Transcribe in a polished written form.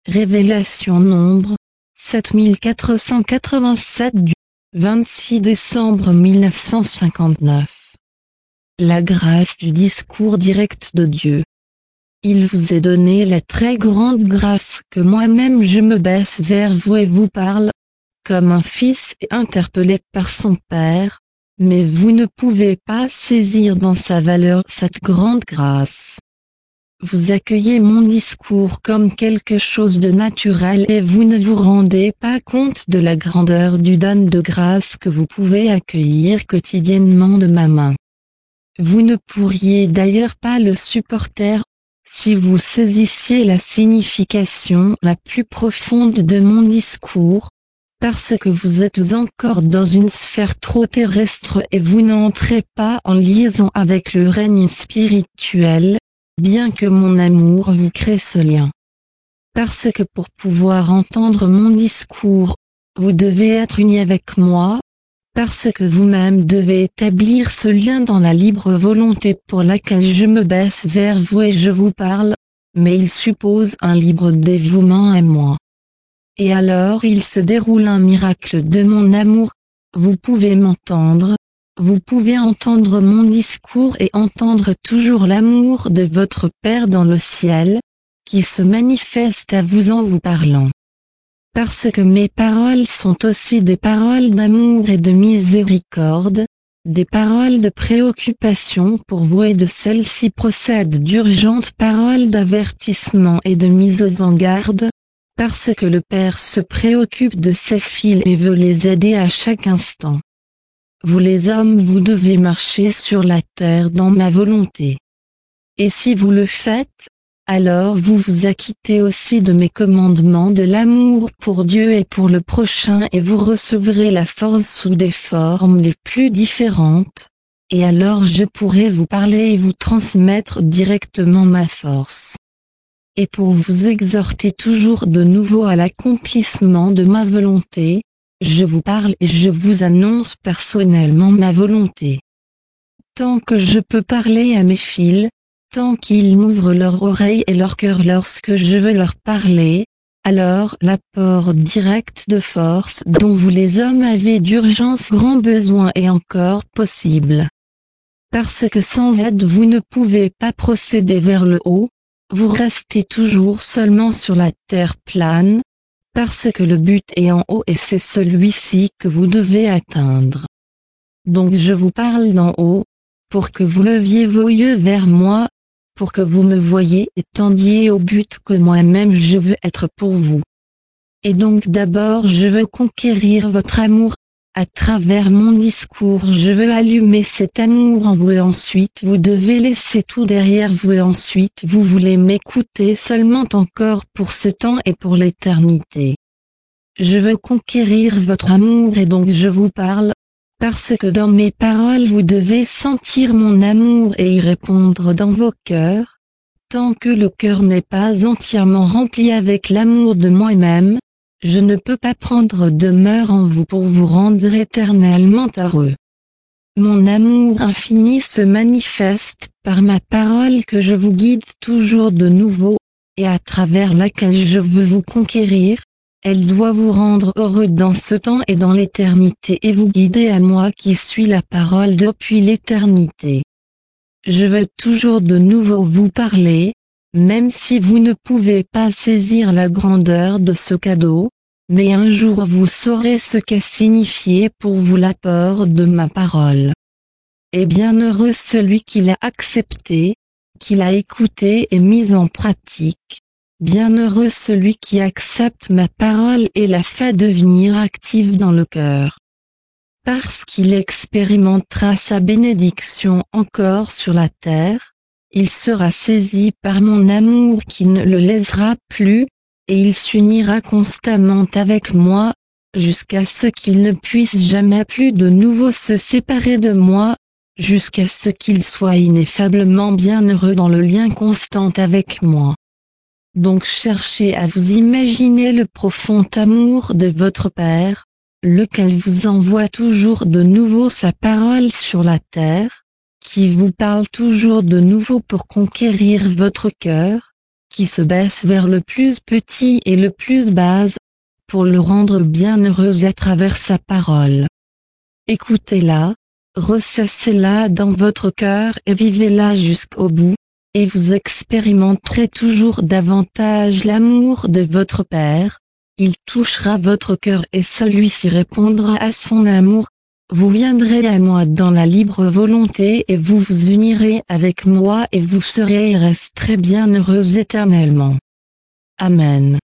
Révélation nombre 7487 du 26 décembre 1959. La grâce du discours direct de Dieu. Il vous est donné la très grande grâce que moi-même je me baisse vers vous et vous parle, comme un fils est interpellé par son père, mais vous ne pouvez pas saisir dans sa valeur cette grande grâce. Vous accueillez mon discours comme quelque chose de naturel et vous ne vous rendez pas compte de la grandeur du don de grâce que vous pouvez accueillir quotidiennement de ma main. Vous ne pourriez d'ailleurs pas le supporter, si vous saisissiez la signification la plus profonde de mon discours, parce que vous êtes encore dans une sphère trop terrestre et vous n'entrez pas en liaison avec le règne spirituel, bien que mon amour vous crée ce lien. Parce que pour pouvoir entendre mon discours, vous devez être uni avec moi, parce que vous-même devez établir ce lien dans la libre volonté pour laquelle je me baisse vers vous et je vous parle, mais il suppose un libre dévouement à moi. Et alors il se déroule un miracle de mon amour, vous pouvez m'entendre, vous pouvez entendre mon discours et entendre toujours l'amour de votre Père dans le ciel, qui se manifeste à vous en vous parlant. Parce que mes paroles sont aussi des paroles d'amour et de miséricorde, des paroles de préoccupation pour vous et de celles-ci procèdent d'urgentes paroles d'avertissement et de mise en garde, parce que le Père se préoccupe de ses fils et veut les aider à chaque instant. Vous les hommes vous devez marcher sur la terre dans ma volonté. Et si vous le faites, alors vous vous acquittez aussi de mes commandements de l'amour pour Dieu et pour le prochain et vous recevrez la force sous des formes les plus différentes, et alors je pourrai vous parler et vous transmettre directement ma force. Et pour vous exhorter toujours de nouveau à l'accomplissement de ma volonté, je vous parle et je vous annonce personnellement ma volonté. Tant que je peux parler à mes fils, tant qu'ils m'ouvrent leur oreille et leur cœur lorsque je veux leur parler, alors l'apport direct de force dont vous les hommes avez d'urgence grand besoin est encore possible. Parce que sans aide vous ne pouvez pas procéder vers le haut, vous restez toujours seulement sur la terre plane, parce que le but est en haut et c'est celui-ci que vous devez atteindre. Donc je vous parle d'en haut, pour que vous leviez vos yeux vers moi, pour que vous me voyiez et tendiez au but que moi-même je veux être pour vous. Et donc d'abord je veux conquérir votre amour, à travers mon discours je veux allumer cet amour en vous et ensuite vous devez laisser tout derrière vous et ensuite vous voulez m'écouter seulement encore pour ce temps et pour l'éternité. Je veux conquérir votre amour et donc je vous parle, parce que dans mes paroles vous devez sentir mon amour et y répondre dans vos cœurs. Tant que le cœur n'est pas entièrement rempli avec l'amour de moi-même, je ne peux pas prendre demeure en vous pour vous rendre éternellement heureux. Mon amour infini se manifeste par ma parole que je vous guide toujours de nouveau, et à travers laquelle je veux vous conquérir. Elle doit vous rendre heureux dans ce temps et dans l'éternité et vous guider à moi qui suis la parole depuis l'éternité. Je veux toujours de nouveau vous parler, même si vous ne pouvez pas saisir la grandeur de ce cadeau, mais un jour vous saurez ce qu'a signifié pour vous l'apport de ma parole. Et bienheureux celui qui l'a accepté, qui l'a écouté et mis en pratique. Bienheureux celui qui accepte ma parole et la fait devenir active dans le cœur. Parce qu'il expérimentera sa bénédiction encore sur la terre, il sera saisi par mon amour qui ne le laissera plus, et il s'unira constamment avec moi, jusqu'à ce qu'il ne puisse jamais plus de nouveau se séparer de moi, jusqu'à ce qu'il soit ineffablement bienheureux dans le lien constant avec moi. Donc cherchez à vous imaginer le profond amour de votre Père, lequel vous envoie toujours de nouveau sa parole sur la terre, qui vous parle toujours de nouveau pour conquérir votre cœur, qui se baisse vers le plus petit et le plus bas, pour le rendre bien heureux à travers sa parole. Écoutez-la, ressassez-la dans votre cœur et vivez-la jusqu'au bout, et vous expérimenterez toujours davantage l'amour de votre Père. Il touchera votre cœur et celui-ci répondra à son amour. Vous viendrez à moi dans la libre volonté et vous vous unirez avec moi et vous serez et resterez bien heureux éternellement. Amen.